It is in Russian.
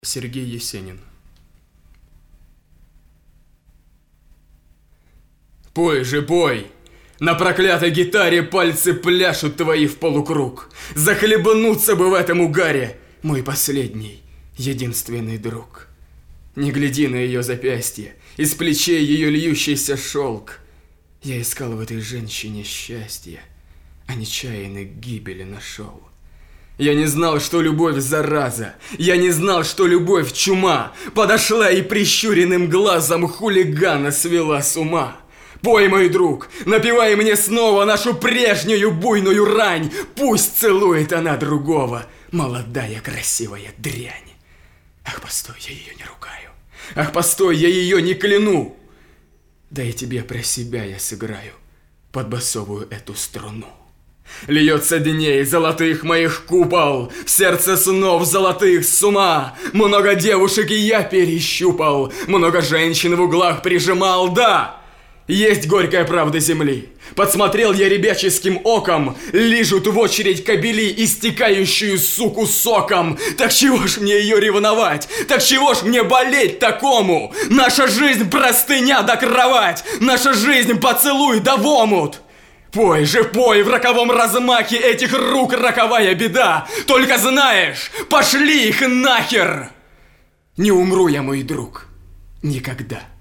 Сергей Есенин. Пой же, пой! На проклятой гитаре пальцы пляшут твои в полукруг. Захлебнуться бы в этом угаре, мой последний, единственный друг. Не гляди на ее запястье, из плечей ее льющийся шелк. Я искал в этой женщине счастье, а нечаянно гибели нашел. Я не знал, что любовь зараза, я не знал, что любовь чума. Подошла и прищуренным глазом хулигана свела с ума. Пой, мой друг, напевай мне снова нашу прежнюю буйную рань. Пусть целует она другого, молодая красивая дрянь. Ах, постой, я ее не ругаю. Ах, постой, я ее не кляну. Да и тебе про себя я сыграю под басовую эту струну. Льется дней золотых моих купол, в сердце снов золотых с ума. Много девушек и я перещупал, много женщин в углах прижимал, да! Есть горькая правда земли. Подсмотрел я ребяческим оком, лижут в очередь кобели, истекающую суку соком. Так чего ж мне ее ревновать? Так чего ж мне болеть такому? Наша жизнь простыня да кровать, наша жизнь поцелуй да в омут. Пой же, пой, в роковом размахе этих рук роковая беда. Только знаешь, пошли их нахер! Не умру я, мой друг, никогда.